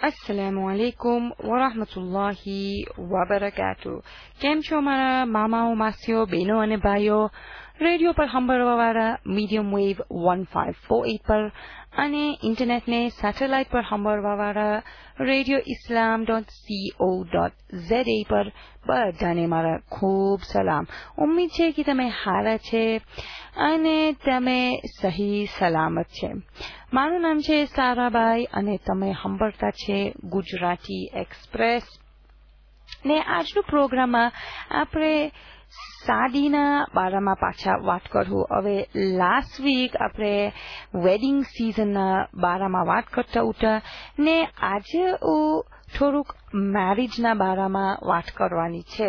अस्सलामुअलैकुम वरहमतुल्लाहि वबरकातु। કેમ છો મારા મામાઓ, માસીઓ, બહેનો અને ભાઈઓ? રેડિયો પર સાંભળવાવાળા મીડિયમ વેવ 1548 પર અને ઇન્ટરનેટને સેટેલાઇટ પર સાંભળવાવાળા રેડિયો islam.co.za પર બધાને મારા ખૂબ સલામ. ઉમ્મીદ છે કે તમે સારા છે અને તમે સહી સલામત છે. મારું નામ છે સારાબાઈ અને તમે સાંભળતા છે ગુજરાતી એક્સપ્રેસ. ને આજનું પ્રોગ્રામમાં આપણે સાડીના બારામાં પાછા વાત કરું. હવે લાસ્ટ વીક આપણે વેડિંગ સિઝનના બારામાં વાત કરતા હતા ને આજે થોડુંક મેરેજના બારામાં વાત કરવાની છે.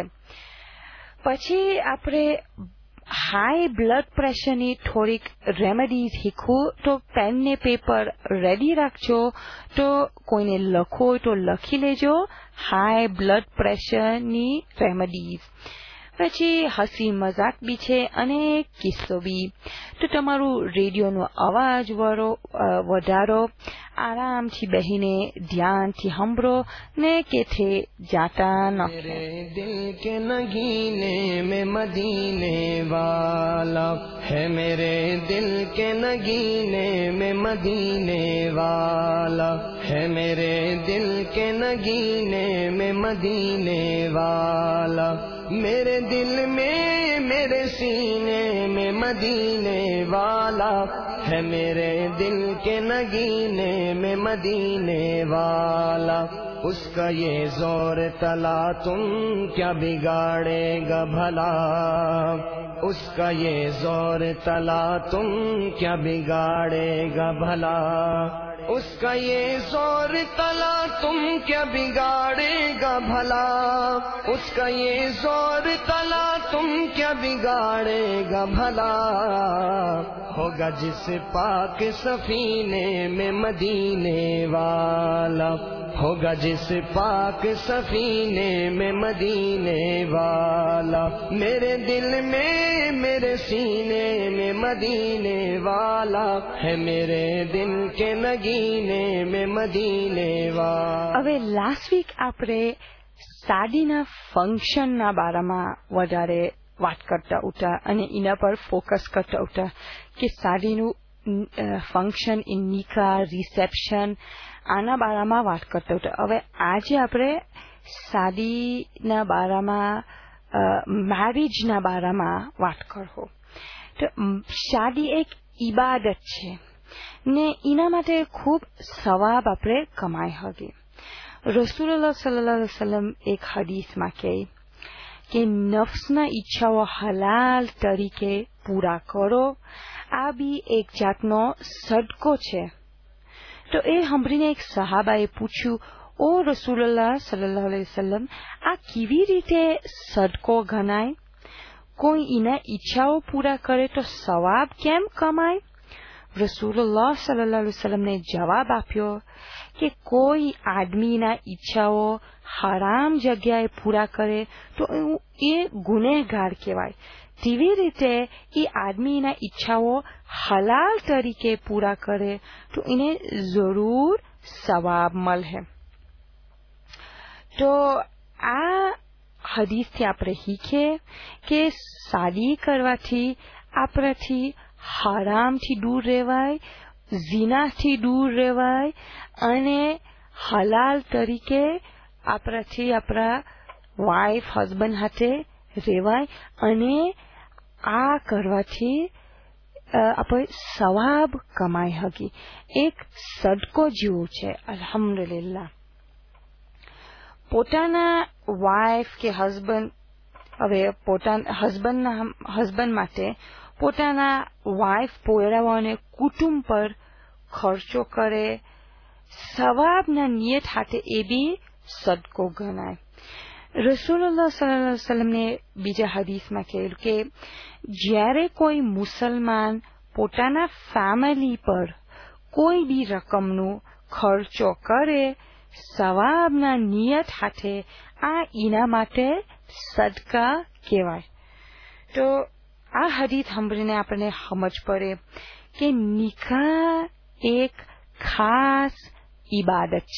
પછી આપણે હાઈ બ્લડ પ્રેશરની થોડીક રેમેડીઝ શીખવું. તો પેન ને પેપર રેડી રાખજો. તો કોઈને લખવું હોય તો લખી લેજો હાઈ બ્લડ પ્રેશરની રેમેડીઝ. પછી હસી મજાક બી છે અને કિસ્સો બી. તો તમારું રેડિયોનો અવાજ વધારો, આરામથી બહીને ધ્યાનથી સાંભળો ને કેથે જાતા ન. દિલ કે નગીને મેં મદીને વાલા હે, મેરે દિલ કે નગીને મેં મદીને વાલા હે, મેરે દિલ કે નગીને મેં મદીને વાલા, मेरे दिल में मेरे सीने में मदीने वाला है, मेरे दिल के नगीने में मदीने वाला. उसका ये जोर तला तुम क्या बिगाड़ेगा भला, उसका ये जोर तला तुम क्या बिगाड़ेगा भला, उसका ये जोर तला तुम क्या बिगाड़ेगा भला, उसका ये जोर तला तुम क्या बिगाड़ेगा भला. होगा जिस पाक सफीने में मदीने वाला, होगा जिस पाक सफीने में मदीने वाला, मेरे दिल में मेरे सीने में मदीने वाला है, मेरे दिल के नगीने में मदीने वाला. હવે લાસ્ટ વીક આપણે સાડીના ફંક્શનના બારામાં વધારે વાત કરતા હતા અને એના પર ફોકસ કરતા હતા કે સાડીનું ફંક્શન, નિકા, રિસેપ્શન, આના બારામાં વાત કરતા હતા. હવે આજે આપણે સાડીના બારામાં, મેરેજના બારામાં વાત કરવો. તો શાદી એક ઇબાદત છે ને એના માટે ખૂબ સવાબ આપણે કમાઈ શકીએ. રસૂલુલ્લાહ સલ્લલ્લાહુ અલૈહિ વસલ્લમ એક હદીસમાં કહે કે નફ્સના ઈચ્છાઓ હલાલ તરીકે પૂરા કરો. આ બી એક જાતનો સદકો છે. તો એ સાંભળીને એક સહાબાએ પૂછ્યું, ઓ રસૂલુલ્લાહ સલ્લલ્લાહુ અલૈહિ વસલ્લમ, આ કેવી રીતે સદકો ગણાય? કોઈ એના ઈચ્છાઓ પૂરા કરે તો સવાબ કેમ કમાય? રસૂલુલ્લાહ સલ્લલ્લાહુ અલૈહિ વસલ્લમને જવાબ આપ્યો કે કોઈ આદમીના ઈચ્છાઓ હરામ જગ્યાએ પૂરા કરે તો એ ગુનેગાર કહેવાય. તેવી રીતે એ આદમીના ઈચ્છાઓ હલાલ તરીકે પૂરા કરે તો એને જરૂર સવાબ મળે. તો આ હદીસથી આપણે શીખીએ કે શાદી કરવાથી આપણાથી હરામથી દૂર રહેવાય, ઝિનાથી દૂર રહેવાય અને હલાલ તરીકે આપણાથી આપણા વાઇફ, હસબન્ડ સાથે રહેવાય અને આ કરવાથી આપણે સવાબ કમાઈ શકી. એક સદકો જેવું છે. અલ્હમ્દુલિલ્લાહ. પોતાના વાઇફ કે હસબન્ડ, હવે પોતાના હસબન્ડ માટે પોતાના વાઇફ પોયરાઓ અને કુટુંબ પર ખર્ચો કરે, સવાબના નિયત હાથે એ બી સદકો ગણાય. રસૂલુલ્લાહ સલ્લલ્લાહુ અલૈહિ વસલ્લમને બીજા હદીસમાં કહ્યું કે જ્યારે કોઈ મુસલમાન પોતાના ફેમિલી પર કોઈ બી રકમનો ખર્ચો કરે સવાબના નિયત હાથે, આ એના માટે સદકા કહેવાય. તો આ હદીસ સાંભળીને આપણને સમજ પડે કે નિકાહ એક ખાસ ઇબાદત છે.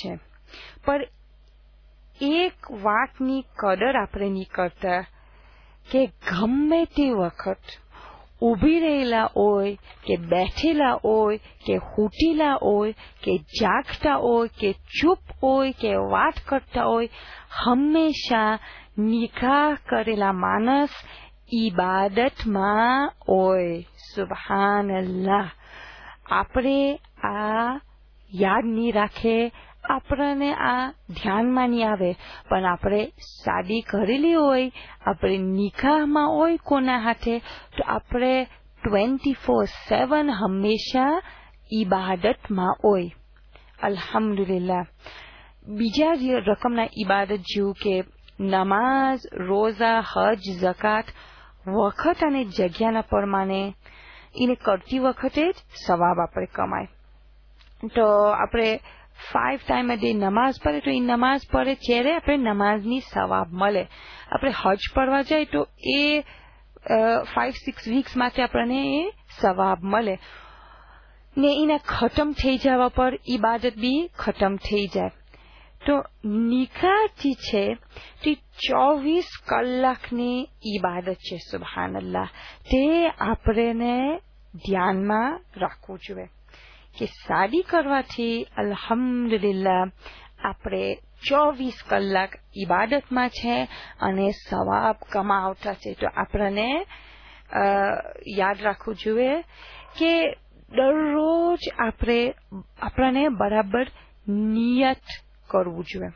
પણ એક વાતની કદર આપણે નહીં કરતા કે ગમે તે વખત ઊભી રહેલા હોય કે બેઠેલા હોય કે હૂટેલા હોય કે જાગતા હોય કે ચૂપ હોય કે વાત કરતા હોય, હંમેશા નિકાહ કરેલા માણસ ઈબાદતમાં હોય. સુબહાનલ્લાહ. આપણે આ યાદ નહીં રાખે, આપણને આ ધ્યાનમાં નહીં આવે, પણ આપણે શાદી કરેલી હોય, આપણે નિકાહમાં હોય કોના હાથે, તો આપણે 24/7 હંમેશા ઈબાદતમાં હોય. અલ્હમ્દુલિલ્લાહ. બીજા રકમના ઈબાદત જેવું કે નમાઝ, રોઝા, હજ, ઝકાત વખત અને જગ્યાના પ્રમાણે એને કરતી વખતે જ સવાબ આપણે કમાય. તો આપણે 5 ટાઈમ a day નમાઝ પડે, તો એ નમાઝ પડે ત્યારે આપણે નમાઝની સવાબ મળે. આપણે હજ પડવા જાય તો એ 5-6 વીક્સ માટે આપણને એ સવાબ મળે ને એના ખતમ થઈ જવા પર ઈબાદત બી ખતમ થઈ જાય. તો નિકાહ જે છે તે 24 કલાકની ઈબાદત છે. સુબહાનલ્લાહ. તે આપણને ધ્યાનમાં રાખવું જોઈએ કે શાદી કરવાથી અલ્હમ્દુલિલ્લાહ આપણે 24 કલાક ઈબાદતમાં છે અને સવાબ કમાવતા છે. તો આપણને યાદ રાખવું જોઈએ કે દરરોજ આપણને બરાબર નિયત કરવું જોઈએ.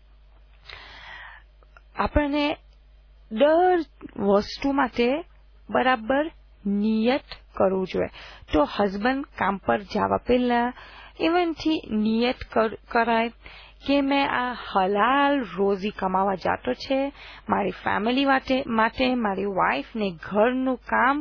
આપણને દર વસ્તુ માટે બરાબર નિયત કરવું જોઈએ. તો હસબન્ડ કામ પર જવા પહેલા એવનથી નિયત કરાય કે મેં આ હલાલ રોજી કમાવા જાતો છે, મારી ફેમિલી માટે મારી વાઈફને ઘરનું કામ,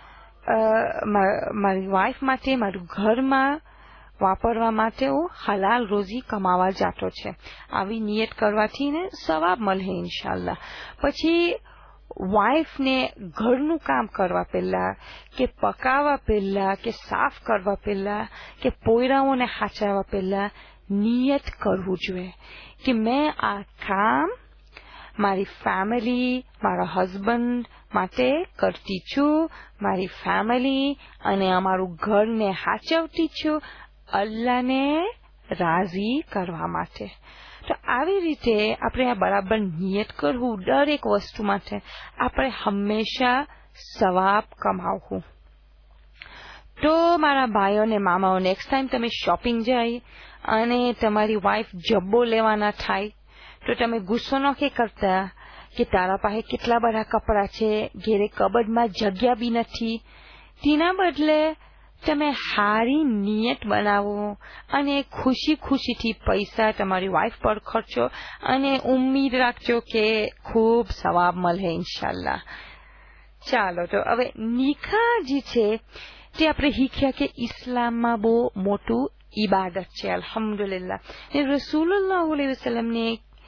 મારી વાઈફ માટે મારું ઘરમાં વાપરવા માટે હું હલાલ રોજી કમાવા જાતો છે. આવી નિયત કરવાથી ને સવાબ મળે ઇન્શાલ્લાહ. પછી વાઈફને ઘરનું કામ કરવા પહેલા કે પકાવવા પહેલા કે સાફ કરવા પહેલા કે પોયરાઓને હાચવવા પહેલા નિયત કરવું જોઈએ કે મેં આ કામ મારી ફેમિલી, મારા હસબન્ડ માટે કરતી છું, મારી ફેમિલી અને અમારું ઘરને હાચવતી છું અલ્લાહને રાજી કરવા માટે. તો આવી રીતે આપણે આ બરાબર નિયત કરવું દરેક વસ્તુ માટે, આપણે હંમેશા સવાબ કમાવવું. તો મારા ભાઈઓ અને મામાઓ, નેક્સ્ટ ટાઈમ તમે શોપિંગ જાય અને તમારી વાઈફ જબ્બો લેવાના થાય તો તમે ગુસ્સો ન કરતા કે તારા પાસે કેટલા બધા કપડાં છે, ઘેરે કબડમાં જગ્યા બી નથી. તેના બદલે તમે સારી નિયત બનાવો અને ખુશીથી પૈસા તમારી વાઈફ પર ખર્ચો અને ઉમ્મીદ રાખજો કે ખૂબ સવાબ મળે ઇન્શાલ્લાહ. ચાલો, તો હવે નિકાહ જે છે તે આપણે શીખ્યા કે ઇસ્લામમાં બહુ મોટું ઈબાદત છે. અલ્હમ્દુલિલ્લાહ. રસૂલુલ્લાહ અલૈહિ વસલ્લમને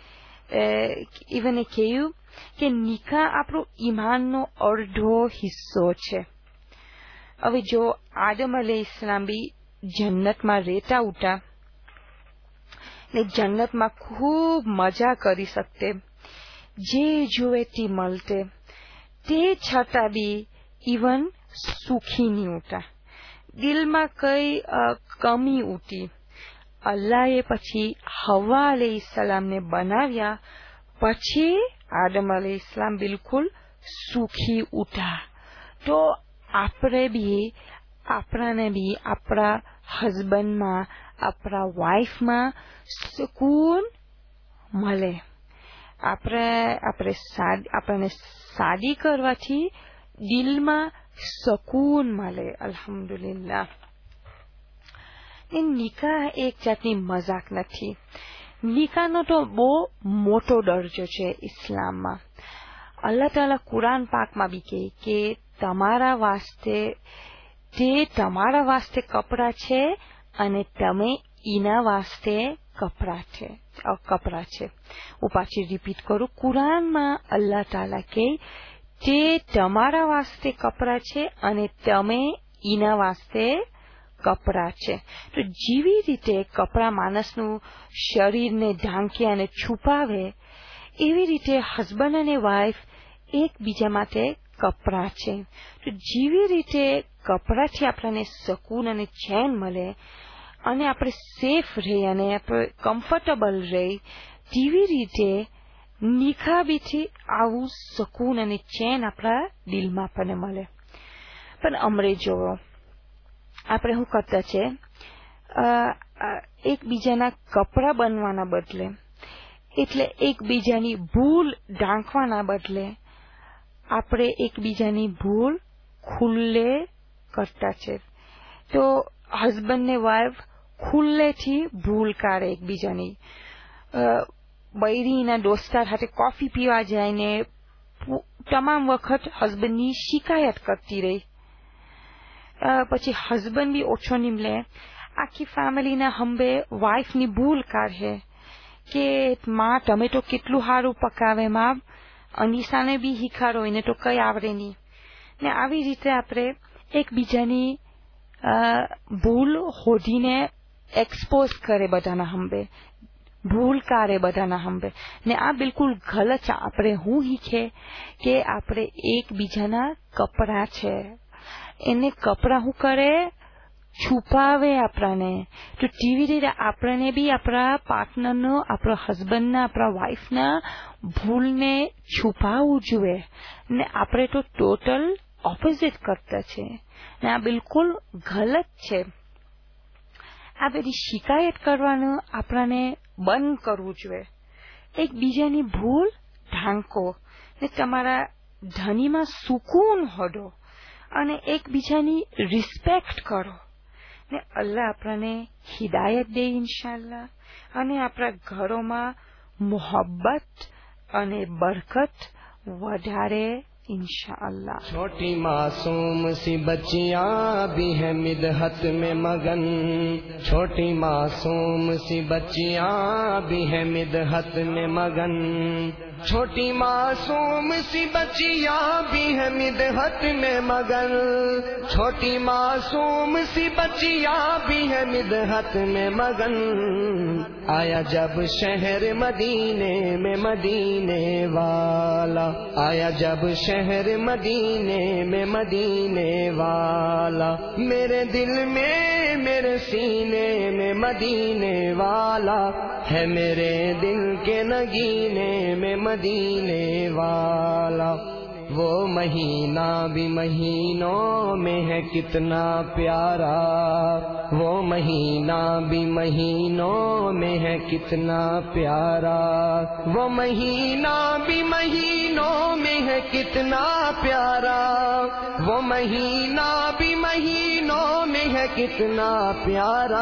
ઇવને કહ્યું કે નિકાહ આપણો ઈમાનનો અડધો હિસ્સો છે. હવે જો આદમ અલૈહિસ્સલામ બી જન્નતમાં રહેતા ઉઠા ને જન્નતમાં ખૂબ મજા કરી શકતે, જે જુએ તે મળતે, તે છતાં બી ઇવન સુખી નહીં ઉઠા, દિલમાં કઈ કમી ઉઠી. અલ્લાહે પછી હવા અલૈહિસ્સલામને બનાવ્યા, પછી આદમ અલૈહિસ્સલામ બિલકુલ સુખી ઉઠા. તો આપણને બી આપણા હસબન્ડમાં, આપણા વાઈફમાં સુકૂન મળે. આપણને શાદી કરવાથી દિલમાં સુકૂન મળે. અલ્હમ્દુલિલ્લાહ. નિકાહ એક જાતની મજાક નથી. નિકાહનો તો બહુ મોટો દરજ્જો છે ઇસ્લામમાં. અલ્લાહ તાલા કુરાન પાકમાં બી કહે કે તમારા વાસ્તે કપડા છે અને તમે એના વાસ્તે કપડા છે. હું પાછી રિપીટ કરું. કુરાનમાં અલ્લાહ તાલા કહે તે તમારા વાસ્તે કપડા છે અને તમે એના વાસ્તે કપડાં છે. તો જેવી રીતે કપડાં માણસનું શરીરને ઢાંકે અને છુપાવે, એવી રીતે હસબન્ડ અને વાઇફ એકબીજા માટે કપડાં છે. તો જેવી રીતે કપડાથી આપણને શકૂન અને ચેન મળે અને આપણે સેફ રહીએ અને આપણે કમ્ફર્ટેબલ રહીએ, તેવી રીતે નિખાબીથી આવું શકૂન અને ચેન આપણા દિલમાં આપણને મળે. પણ અમરે જોવો, આપણે શું કરતા છે, એકબીજાના કપડા બનવાના બદલે, એટલે એકબીજાની ભૂલ ઢાંકવાના બદલે આપણે એકબીજાની ભૂલ ખુલ્લે કરતા છે. તો હસબન્ડ ને વાઇફ ખુલ્લેથી ભૂલ કાઢે એકબીજાની. બૈરીના દોસ્તાર સાથે કોફી પીવા જાય ને તમામ વખત હસબન્ડની શિકાયત કરતી રહી. પછી હસબન્ડ બી ઓછો નીમલે, આખી ફેમિલીના હંબે વાઇફની ભૂલ કાઢે કે માં તમે તો કેટલું સારું પકાવે, માં અનિશાને બી શીખાડો, એને તો કઈ આવડે નહીં. ને આવી રીતે આપણે એકબીજાની ભૂલ હોધીને એક્સપોઝ કરે બધાના હંબે, ભૂલ કાઢે બધાના હંબે. ને આ બિલકુલ ગલત છે. આપણે હું શીખે કે આપણે એકબીજાના કપડા છે, એને કપડા શું કરે, છુપાવે આપણાને. તો તેવી રીતે આપણને બી આપણા પાર્ટનરનો, આપણા હસબન્ડના, આપણા વાઇફના ભૂલને છુપાવવું જોઈએ. ને આપણે તો ટોટલ ઓપોઝિટ કરતા છે, ને આ બિલકુલ ગલત છે. આ બધી શિકાયત કરવાનું આપણને બંધ કરવું જોઈએ. એકબીજાની ભૂલ ઢાંકો ને તમારા ધણીમાં સુકૂન હોડો અને એકબીજાની રિસ્પેક્ટ કરો. ને અલ્લાહ આપણને હિદાયત દે ઇન્શાઅલ્લાહ, અને આપણા ઘરોમાં મોહબ્બત અને બરકત વધારે इंशाअल्लाह। छोटी मासूम सी बच्चियां भी है मिदहत में मगन, छोटी मासूम सी बच्चियां भी है मिदहत में मगन, छोटी मासूम सी बच्चियां भी है मिदहत में मगन, छोटी मासूम सी बच्चियां भी है मिदहत में मगन। आया जब शहर मदीने में मदीने वाला, आया जब शहर मदीने में मदीने वाला, मेरे दिल में मेरे सीने में मदीने वाला है, मेरे दिल के नगीने में मदीने वाला। वो महीना भी महीनों में है कितना प्यारा, वो महीना भी महीनों में है कितना प्यारा, वो महीना भी महीनों में है कितना प्यारा, वो महीना भी महीनों में है कितना प्यारा।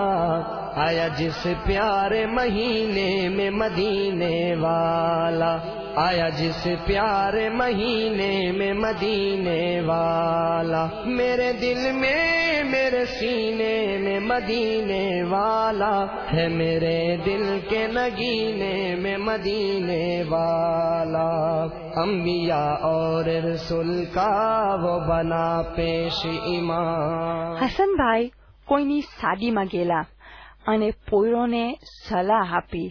आया जिस प्यारे महीने में मदीने वाला, आया जिस प्यारे महीने में मदीने वाला, मेरे दिल में मेरे सीने में मदीने वाला है, मेरे दिल के नगीने में मदीने वाला। अंबिया और रसूल का वो बना पेश ईमान। हसन भाई कोईनी शादीमां गेला અને પોયરોને સલાહ આપી,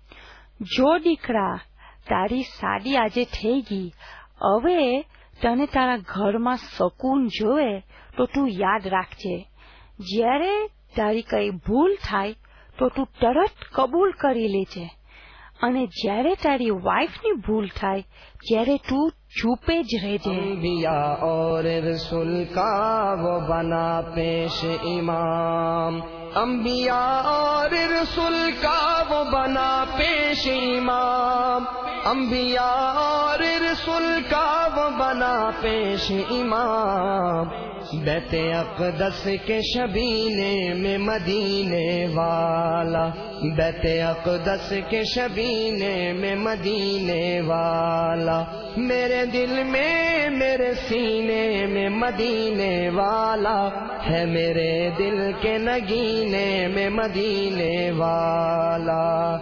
જો દીકરા તારી શાદી આજે થઈ ગઈ, હવે તને તારા ઘરમાં શકૂન જોવે તો તું યાદ રાખજે, જ્યારે તારી કઈ ભૂલ થાય તો તું તરત કબૂલ કરી લેજે, અને જ્યારે તારી વાઈફની ભૂલ થાય ત્યારે તું ચૂપે જ રહેજે। अंबिया और रसूल का वो बना पेश इमाम, अंबिया और रसूल का वो बना पेश इमाम, अंबिया और रसूल का वो बना पेश इमाम। बैते अक़दस के शबीने में मदीने वाला, बैते अक़दस के शबीने में मदीने वाला, मेरे दिल में मेरे सीने में मदीने वाला है, मेरे दिल के नगीने में मदीने वाला।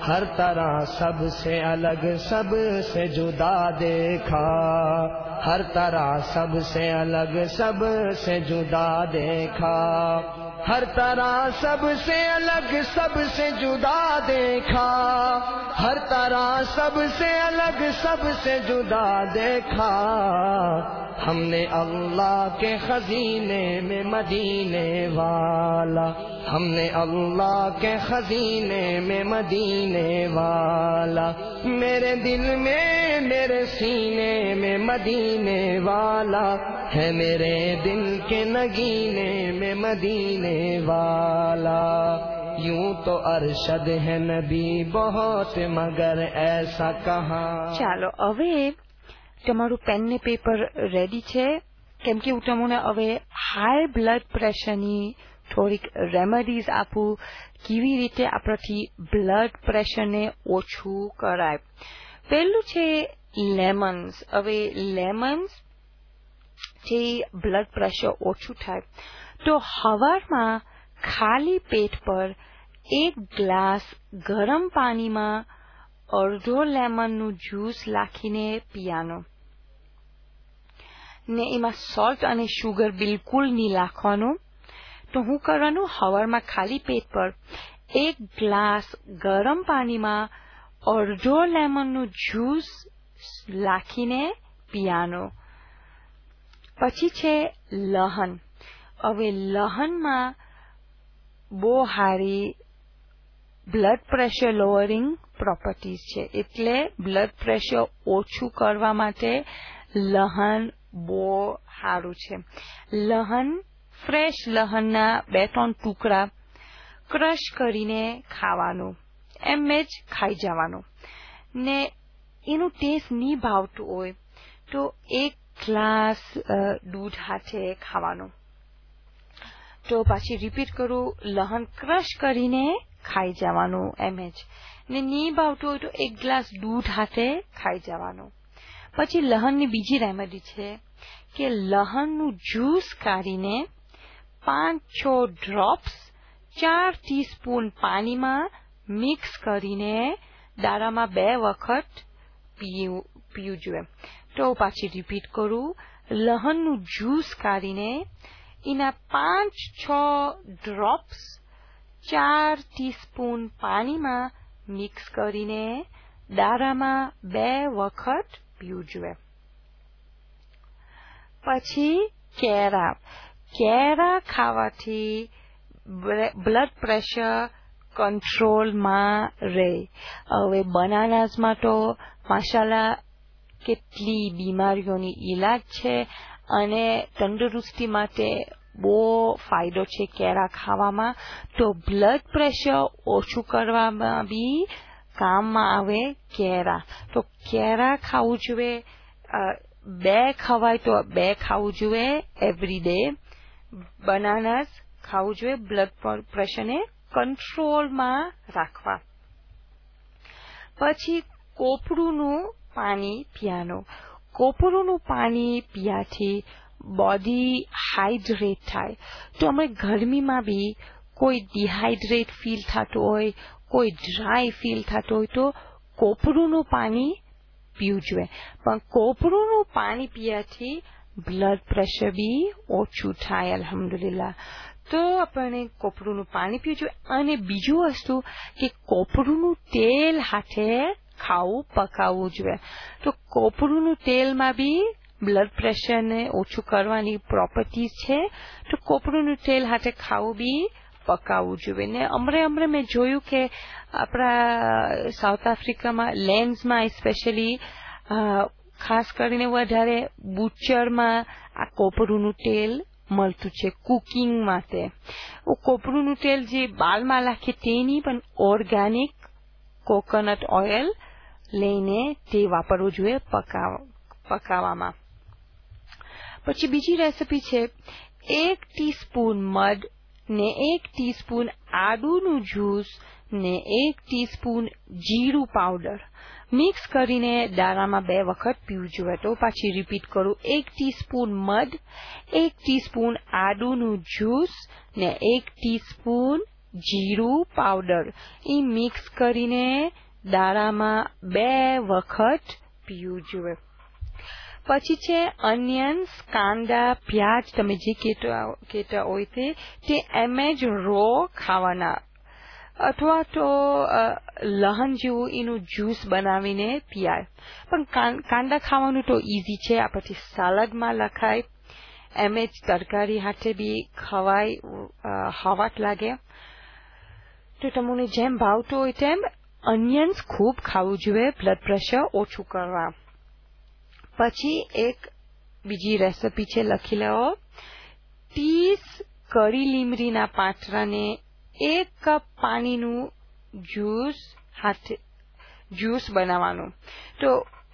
हर तरह सबसे अलग सबसे जुदा देखा, हर तरह सबसे अलग सबसे जुदा देखा, हर तरह सबसे अलग सबसे जुदा देखा, हर तरह सबसे अलग सबसे जुदा देखा। हमने अल्लाह के खजीने में मदीने वाला, हमने अल्लाह के खजीने में मदीने वाला, मेरे दिल में मेरे सीने में मदीने वाला है, मेरे दिल के नगीने में मदीने वाला। यूं तो अरशद है नबी बहुत मगर ऐसा कहाँ। ચાલો હવે તમારું પેન ને પેપર રેડી છે, કેમ કે હું તમને હવે હાઈ બ્લડ પ્રેશરની થોડીક રેમેડીઝ આપું, કેવી રીતે આપણાથી બ્લડ પ્રેશરને ઓછું કરાય. પહેલું છે લેમન્સ. હવે લેમન્સ જે બ્લડ પ્રેશર ઓછું થાય તો સવારમાં ખાલી પેટ પર 1 ગ્લાસ ગરમ પાણીમાં અડધો લેમનનું જ્યુસ નાખીને પીવાનો ને એમાં સોલ્ટ અને શુગર બિલકુલ નહીં નાખવાનું. તો હું કરવાનું, સવારમાં ખાલી પેટ પર 1 ગ્લાસ ગરમ પાણીમાં અડધો લેમનનું જ્યુસ નાખીને પીવાનો. પછી છે લહન. હવે લહનમાં બહુ સારી બ્લડ પ્રેશર લોઅરિંગ પ્રોપર્ટીઝ છે, એટલે બ્લડ પ્રેશર ઓછું કરવા માટે લહન બહુ સારું છે. લહન, ફ્રેશ લહનના 2-3 ટુકડા ક્રશ કરીને ખાવાનું, એમ જ ખાઈ જવાનું ને એનું ટેસ્ટ નહીં ભાવતું હોય તો 1 ગ્લાસ દૂધ હાથે ખાવાનું. તો પાછી રિપીટ કરું, લહન ક્રશ કરીને ખાઈ જવાનું એમ જ ને નહીં ભાવતું હોય તો 1 ગ્લાસ દૂધ હાથે ખાઈ જવાનું. પછી લહનની બીજી રેમેડી છે કે લહનનું જ્યુસ કાઢીને 5-6 ડ્રોપ્સ 4 ટીસ્પૂન પાણીમાં મિક્સ કરીને દાડામાં 2 વખત પીવું જોઈએ. તો પાછી રિપીટ કરું, લહનનું જ્યુસ કાઢીને એના 5-6 ડ્રોપ્સ 4 ટીસ્પૂન પાણીમાં મિક્સ કરીને દાડામાં 2 વખત પીવું જોઈએ. પછી કેળા. કેળા ખાવાથી બ્લડ પ્રેશર કંટ્રોલમાં રહે. હવે બનાનાસમાં તો માશાલ્લાહ કેટલી બીમારીઓની ઈલાજ છે અને તંદુરસ્તી માટે બહુ ફાયદો છે કેળા ખાવામાં. તો બ્લડ પ્રેશર ઓછું કરવામાં બી કામમાં આવે કેળા. તો કેળા ખાવું જોઈએ, 2 ખવાય તો 2 ખાવું જોઈએ એવરી ડે. બનાનાસ ખાવું જોઈએ બ્લડ પ્રેશરને કંટ્રોલમાં રાખવા. પછી કોપરુનું પાણી પીવાનું. કોપરુનું પાણી પીવાથી બોડી હાઇડ્રેટ થાય. તો અમે ગરમીમાં બી કોઈ ડિહાઇડ્રેટ ફીલ થતું હોય, કોઈ ડ્રાય ફીલ થતું હોય તો કોપરુનું પાણી પીવું જોઈએ. પણ કોપરુનું પાણી પીવાથી બ્લડ પ્રેશર બી ઓછું થાય અલ્હમ્દુલિલ્લાહ. તો આપણે કોપરુનું પાણી પીવું જોઈએ. અને બીજું વસ્તુ કે કોપરુનું તેલ હાથે ખાવું, પકાવવું જોઈએ. તો કોપરુનું તેલમાં બી બ્લડ પ્રેશરને ઓછું કરવાની પ્રોપર્ટીઝ છે. તો કોપરુનું તેલ હાથે ખાવું બી પકાવવું જોઈએ. ને હમણે મેં જોયું કે આપણા સાઉથ આફ્રિકામાં લેન્સમાં સ્પેશિયલી ખાસ કરીને વધારે બુચરમાં આ કોપરુનું તેલ મળતું છે કુકિંગ માટે. કોપરુનું તેલ જે બાલમાં નાખે તે નહીં, પણ ઓર્ગેનિક કોકોનટ ઓઇલ લઈને તે વાપરવું જોઈએ પકાવવામાં. પછી બીજી રેસીપી છે 1 ટીસ્પૂન મધ ને 1 ટીસ્પૂન આદુનું જ્યુસ ને 1 ટીસ્પૂન જીરું પાવડર મિક્સ કરીને દાણામાં 2 વખત પીવું જોઈએ. તો પાછી રિપીટ કરું, 1 ટીસ્પૂન મધ, 1 ટીસ્પૂન આદુનું જ્યુસ ને 1 ટીસ્પૂન જીરું પાવડર એ મિક્સ કરીને દાડામાં 2 વખત પીવું જોઈએ. પછી છે અનિયન્સ, કાંદા, પ્યાજ, તમે જે કેતા હોય તે એમ જ રો ખાવાના, અથવા તો લહણ જેવું એનું જ્યુસ બનાવીને પીવાય. પણ કાંદા ખાવાનું તો ઈઝી છે, આ પછી સલાડમાં લખાય, એમ જ તરકારી હાથે બી ખવાય, હવાટ લાગે. તો તમને જેમ ભાવતું હોય તેમ અનિયન્સ ખૂબ ખાવું જોઈએ બ્લડ પ્રેશર ઓછું કરવા. પછી એક બીજી રેસીપી છે, લખી લેવો. 30 કરી લીમડીના પાંતરાને 1 કપ પાણીનું જ્યુસ બનાવવાનું. તો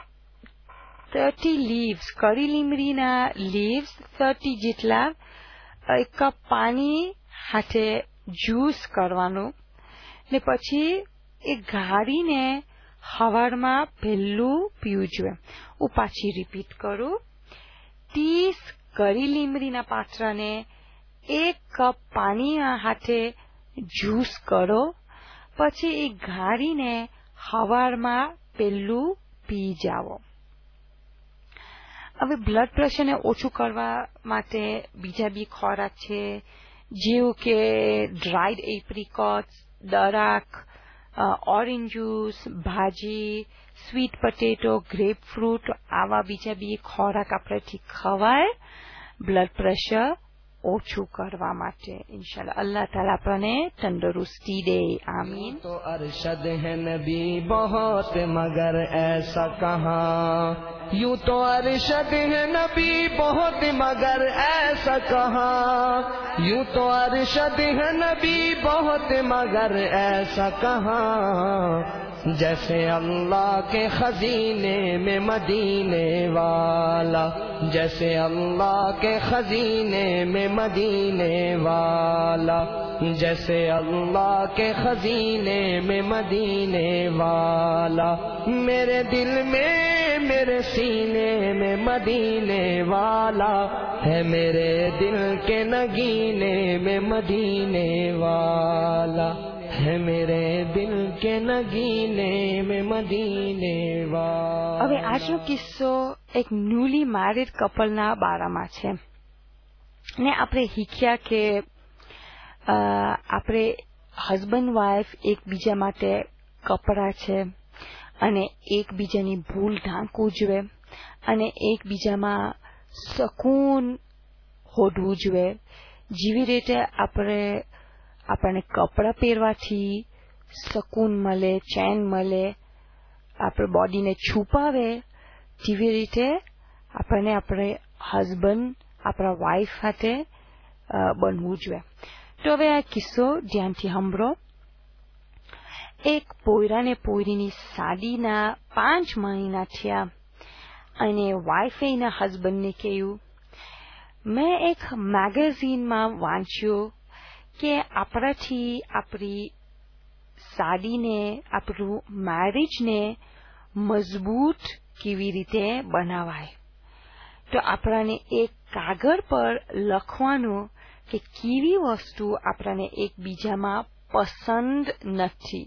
30 લીવ્સ, કરી લીમડીના લીવ્સ 30 જેટલા 1 કપ પાણી હાથે જ્યુસ કરવાનું ને પછી એ ગાળીને હવારમાં પહેલું પીવું જોઈએ. હું પાછી રિપીટ કરું. 30 કરી લીમડીના પાંતરાને 1 કપ પાણી હાથે જ્યુસ કરો, પછી એ ગાળીને હવારમાં પહેલું પી જાઓ. હવે બ્લડ પ્રેશરને ઓછું કરવા માટે બીજા બી ખોરાક છે, જેવું કે ડ્રાઈડ એપ્રિકોટ્સ, દરાક, ઓરેન્જ જ્યુસ, ભાજી, સ્વીટ પટેટો, ગ્રેપફ્રૂટ, આવા બીજા બી ખોરાક આપણેથી ખવાય બ્લડ પ્રેશર ઓછું કરવા માટે. ઇન્શાલ્લાહ અલ્લાહ તાલા આપણને તંદુરસ્તી દે. આમીન. तो अरशद है नबी बहुत मगर ऐसा कहाँ, यूं तो अरशद है नबी बहुत मगर ऐसा कहाँ, यूं तो अरशद है नबी बहुत मगर ऐसा कहाँ, जैसे अल्लाह के खजीने में मदीने वाला, जैसे अल्लाह के खजीने में मदीने वाला, जैसे अल्लाह के खजीने में मदीने वाला, मेरे दिल में मेरे सीने में मदीने वाला है, मेरे दिल के नगीने में मदीने वाला है, मेरे दिल के नगीने में मदीने वाला. હવે આજનો કિસ્સો એક ન્યૂલી મેરિડ કપલના બારામાં છે ને આપણે શીખ્યા કે આપણે હસબન્ડ વાઇફ એકબીજા માટે કપડા છે અને એકબીજાની ભૂલ ઢાંકવું જોઈએ અને એકબીજામાં શકૂન હોડવું જોઈએ. જેવી રીતે આપણને કપડા પહેરવાથી શકૂન મળે, ચેન મળે, આપણે બોડીને છુપાવે, જેવી રીતે આપણને આપણે હસબન્ડ આપણા વાઇફ સાથે બનવું જોઈએ. તો હવે આ કિસ્સો ધ્યાનથી સાંભળો. એક પોયરાને પોયરીની શાદીના 5 મહિના થયા અને વાઇફે એના હસબન્ડને કહ્યું, મેં એક મેગેઝીનમાં વાંચ્યું કે આપણાથી આપણી શાદીને, આપણું મેરેજને મજબૂત કેવી રીતે બનાવાય. તો આપણને એક કાગળ પર લખવાનું કે કેવી વસ્તુ આપણને એકબીજામાં પસંદ નથી,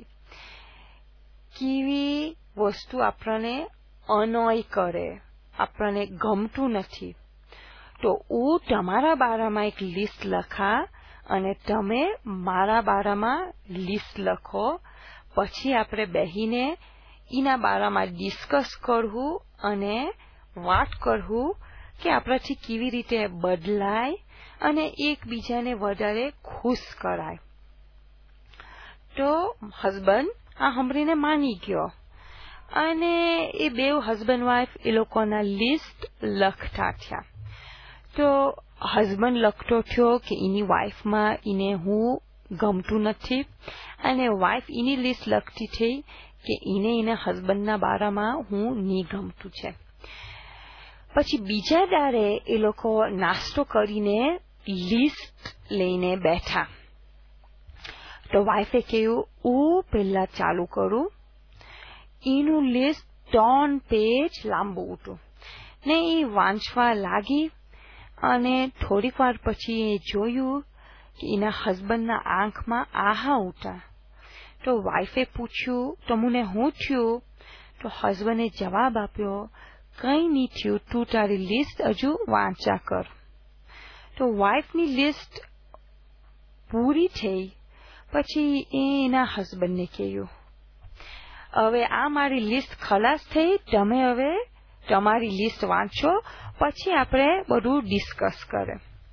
કેવી વસ્તુ આપણને અનોય કરે, આપણને ગમતું નથી. તો હું તમારા બારામાં એક લિસ્ટ લખા અને તમે મારા બારામાં લિસ્ટ લખો. પછી આપણે બેહીને એના બારામાં ડિસ્કસ કરવું અને વાત કરવું કે આપણાથી કેવી રીતે બદલાય અને એકબીજાને વધારે ખુશ કરાય. તો હસબન્ડ આ સાંભળીને માની ગયો અને એ બે હસબન્ડ વાઇફ એ લોકોના લિસ્ટ લખતા થયા. તો હસબન્ડ લખતો થયો કે એની વાઇફમાં એને હું ગમતું નથી અને વાઇફ એની લિસ્ટ લખતી થઈ કે એને એના હસબન્ડના બારામાં હું નહીં ગમતું છે. પછી બીજા દાડે એ લોકો નાસ્તો કરીને લિસ્ટ લઈને બેઠા. તો વાઇફે કહ્યું, હું પહેલા ચાલુ કરું. એનું લિસ્ટ 3 પેજ લાંબુ હતું ને એ વાંચવા લાગી અને થોડીક વાર પછી એ જોયું કે એના હસબન્ડના આંખમાં આહા ઉઠા. તો વાઈફે પૂછ્યું તો મને શું થયું? તો હસબન્ડે જવાબ આપ્યો, કંઈ નહીં થયું, તું તારી લિસ્ટ હજુ વાંચા કર. તો વાઈફની લિસ્ટ પૂરી થઈ પછી એના હસબન્ડને કહ્યું, હવે આ મારી લિસ્ટ ખલાસ થઈ, તમે હવે તમારી લિસ્ટ વાંચો, પછી આપણે બધું ડિસ્કસ કરે.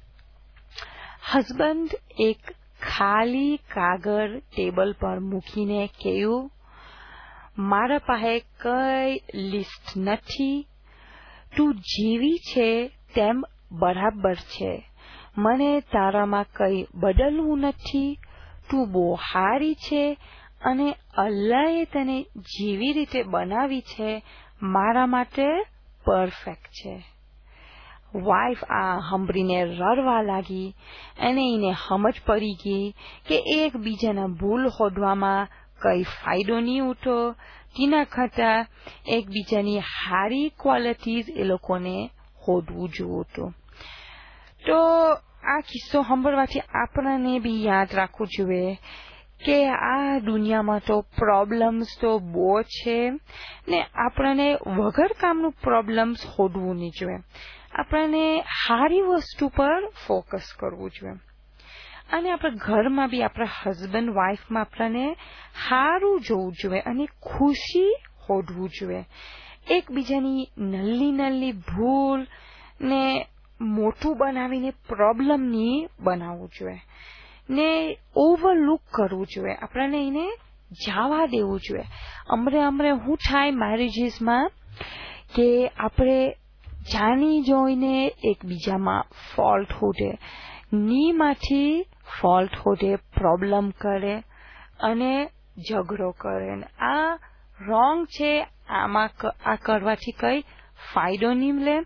હસબન્ડ એક ખાલી કાગળ ટેબલ પર મૂકીને કહ્યું, મારા પાસે કઈ લિસ્ટ નથી, તું જેવી છે તેમ બરાબર છે, મને તારામાં કઈ બદલવું નથી, તું બહુ સારી છે અને અલ્લાહે તને જેવી રીતે બનાવી છે મારા માટે પરફેક્ટ છે. વાઈફ આ સાંભળીને રડવા લાગી અને એને સમજ પડી ગઈ કે એકબીજાના ભૂલ શોધવામાં કઈ ફાયદો નહીં ઉઠો, તેના કરતા એકબીજાની સારી ક્વોલિટીઝ એ લોકોને શોધવું જોવું. તો આ કિસ્સો સાંભળવાથી આપણને બી યાદ રાખવું જોઈએ કે આ દુનિયામાં તો પ્રોબ્લેમ્સ તો બહુ છે ને આપણને વગર કામનું પ્રોબ્લેમ્સ શોધવું નહીં જોઈએ. આપણને સારી વસ્તુ પર ફોકસ કરવું જોઈએ અને આપણા ઘરમાં બી આપણા હસબન્ડ વાઈફમાં આપણને સારું જોવું જોઈએ અને ખુશી શોધવું જોઈએ. એકબીજાની નલ્લી નલ્લી ભૂલ ને મોટું બનાવીને પ્રોબ્લેમ નહીં બનાવવું જોઈએ ને ઓવરલુક કરવું જોઈએ. આપણને એને જવા દેવું જોઈએ. હમણે શું થાય મેરેજીસમાં કે આપણે જાણી જોઈને એકબીજામાં ફોલ્ટ શોધે, નીમાંથી ફોલ્ટ શોધે, પ્રોબ્લેમ કરે અને ઝઘડો કરે. આ રોંગ છે. આમાં આ કરવાથી કઈ ફાયદો નહીં મળે.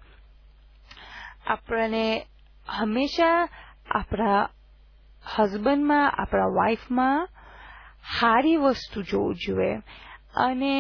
આપણને હંમેશા આપણા હસબન્ડમાં, આપણા વાઈફમાં સારી વસ્તુ જોવું જોઈએ અને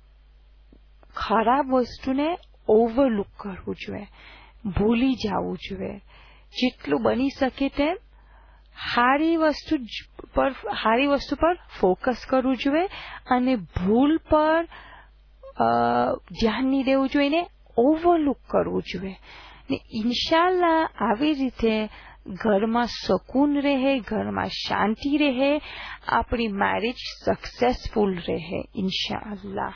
ખરાબ વસ્તુને ઓવરલુક કરવું જોઈએ, ભૂલી જવું જોઈએ. જેટલું બની શકે તેમ સારી વસ્તુ પર ફોકસ કરવું જોઈએ અને ભૂલ પર ધ્યાન નહીં દેવું જોઈએ ને ઓવરલુક કરવું જોઈએ. ને ઇન્શાલ્લાહ આવી રીતે ઘરમાં સુકૂન રહે, ઘરમાં શાંતિ રહે, આપણી મેરેજ સક્સેસફુલ રહે ઇન્શાઅલ્લાહ.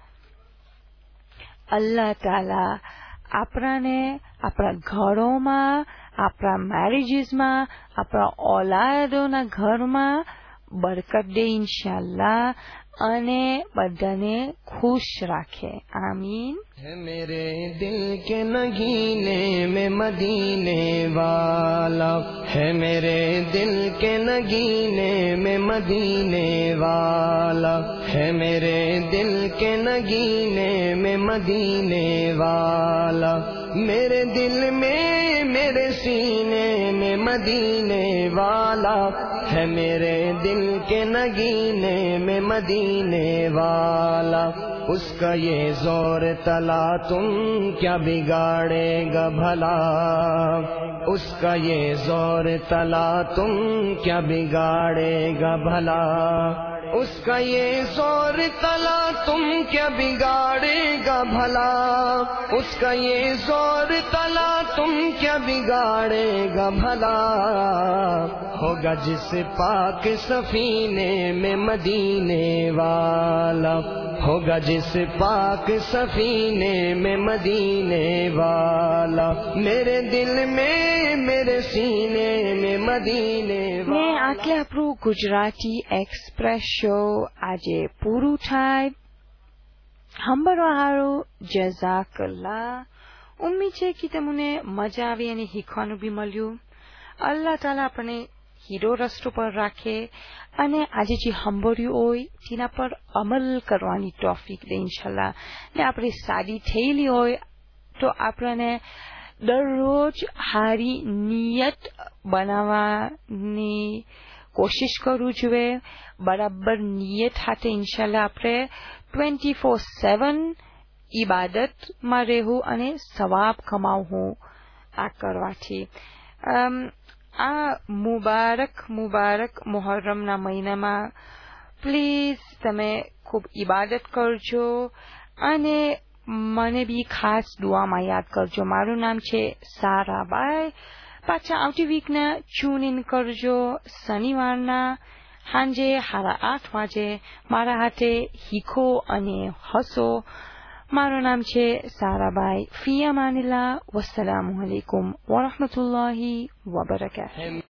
અલ્લાહ તાલા આપણાને આપણા ઘરોમાં, આપણા મેરેજીસમાં, આપણા ઓલાદોના ઘરમાં બરકત દે ઇન્શાઅલ્લાહ અને બધાને ખુશ રાખે. આમીન. है मेरे दिल के नगीने में मदीने वाला, है मेरे दिल के नगीने में मदीने वाला, है मेरे दिल के नगीने में मदीने वाला, मेरे दिल में मेरे सीने में मदीने वाला, है मेरे दिल के नगीने में मदीने वाला. उसका ये जोर तला तुम क्या बिगाड़ेगा भला, उसका ये जोर तला तुम क्या बिगाड़ेगा भला, उसका ये जोर तला तुम क्या बिगाड़ेगा भला, उसका ये जोर तला तुम क्या बिगाड़ेगा भला. होगा जिस पाक सफीने में मदीने वाला, होगा जिस पाक सफीने में मदीने वाला, मेरे दिल में मेरे सीने में मदीने वाला. ને આટલે આપણું ગુજરાતી એક્સપ્રેસ શો આજે પૂરું થાય. સાંભળવા હારું જઝાકલ્લા. ઉમ્મીદ છે કે તમને મજા આવી અને શીખવાનું બી મળ્યું. અલ્લાહ તાલા આપણને હીરો રસ્તો પર રાખે અને આજે જે સાંભળ્યું હોય તેના પર અમલ કરવાની તૌફીક દે ઇન્શાલ્લાહ. ને આપણે સાદી થયેલી હોય તો આપણને દરરોજ સારી નિયત બનાવવાની કોશિશ કરવું જોઈએ. બરાબર નિયત સાથે ઇન્શાલ્લાહ આપણે 24/7 ઇબાદતમાં રહેવું અને સવાબ કમાવવું આ કરવાથી. આ મુબારક મુહર્રમના મહિનામાં પ્લીઝ તમે ખૂબ ઇબાદત કરજો અને મને બી ખાસ દુઆમાં યાદ કરજો. મારું નામ છે સારાબાઈ. પાછા આવતી વીકના ટ્યુન ઇન કરજો. શનિવારના સાંજે 8:30 વાગે મારા હાથે શીખો અને હસો. મારું નામ છે સારાબાઈ. ફી અમાનિલ્લાહ. વસ્સલામુ અલૈકુમ વરહમતુલ્લાહિ વબરકાતુહુ.